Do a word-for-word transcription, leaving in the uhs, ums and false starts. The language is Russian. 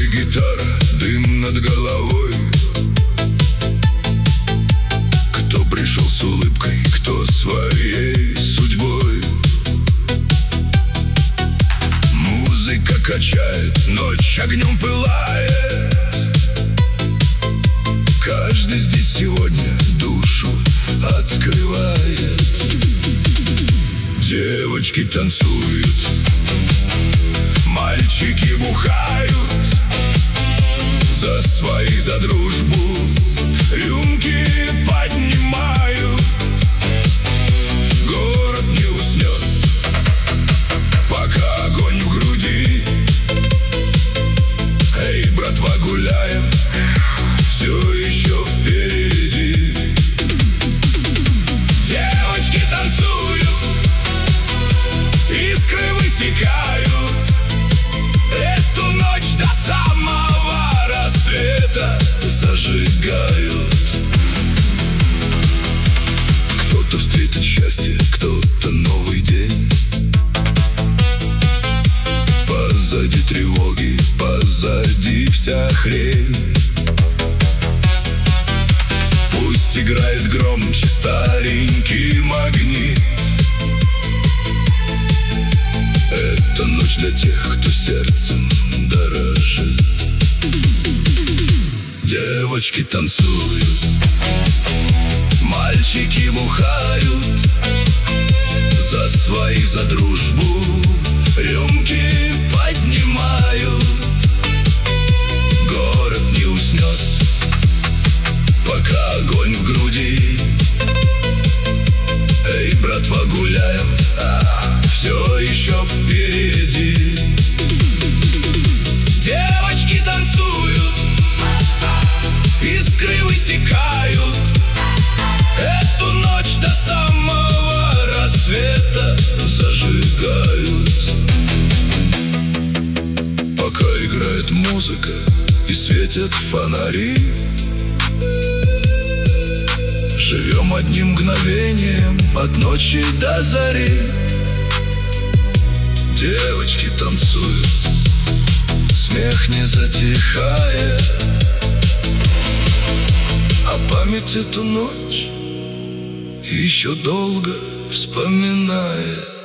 гитара, дым над головой. Кто пришел с улыбкой, кто своей судьбой. Музыка качает, ночь огнем пылает. Каждый здесь сегодня душу открывает. Девочки танцуют, мальчики бухают. За своих, за дружбу рюмки поднимают. Город не уснет, пока огонь в груди. Эй, братва, гуляем, все еще впереди. Девочки танцуют, искры высекают. Эту ночь до самого рассвета зажигают. Кто-то встретит счастье, кто-то новый день. Позади тревоги, позади вся хрень. Пусть играет громче старенький магнит. Это ночь для тех, кто сердцем дорожит. Девочки танцуют, мальчики бухают. За своих, за дружбу рюмки поднимают. Город не уснет, пока огонь в груди. Эй, братва, гуляем, все еще впереди. Девочки танцуют, искры высекают. Эту ночь до самого рассвета зажигают. Пока играет музыка и светят фонари, живем одним мгновением от ночи до зари. Девочки танцуют, смех не затихает, а память эту ночь еще долго вспоминает.